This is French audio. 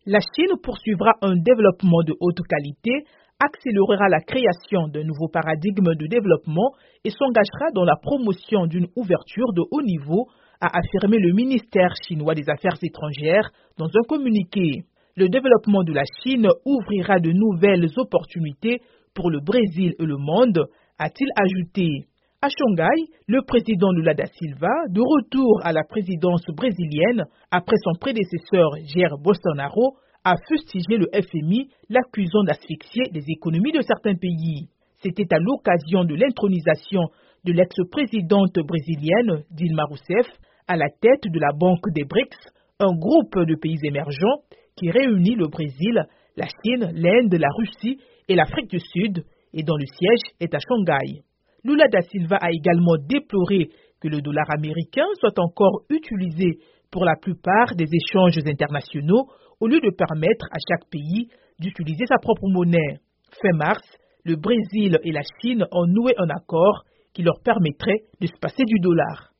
La Chine poursuivra un développement de haute qualité, accélérera la création d'un nouveau paradigme de développement et s'engagera dans la promotion d'une ouverture de haut niveau, a affirmé le ministère chinois des Affaires étrangères dans un communiqué. Le développement de la Chine ouvrira de nouvelles opportunités pour le Brésil et le monde, a-t-il ajouté. À Shanghai, le président Lula da Silva, de retour à la présidence brésilienne après son prédécesseur Jair Bolsonaro, a fustigé le FMI, l'accusant d'asphyxier les économies de certains pays. C'était à l'occasion de l'intronisation de l'ex-présidente brésilienne Dilma Rousseff à la tête de la Banque des BRICS, un groupe de pays émergents qui réunit le Brésil, la Chine, l'Inde, la Russie et l'Afrique du Sud, et dont le siège est à Shanghai. Lula da Silva a également déploré que le dollar américain soit encore utilisé pour la plupart des échanges internationaux au lieu de permettre à chaque pays d'utiliser sa propre monnaie. Fin mars, le Brésil et la Chine ont noué un accord qui leur permettrait de se passer du dollar.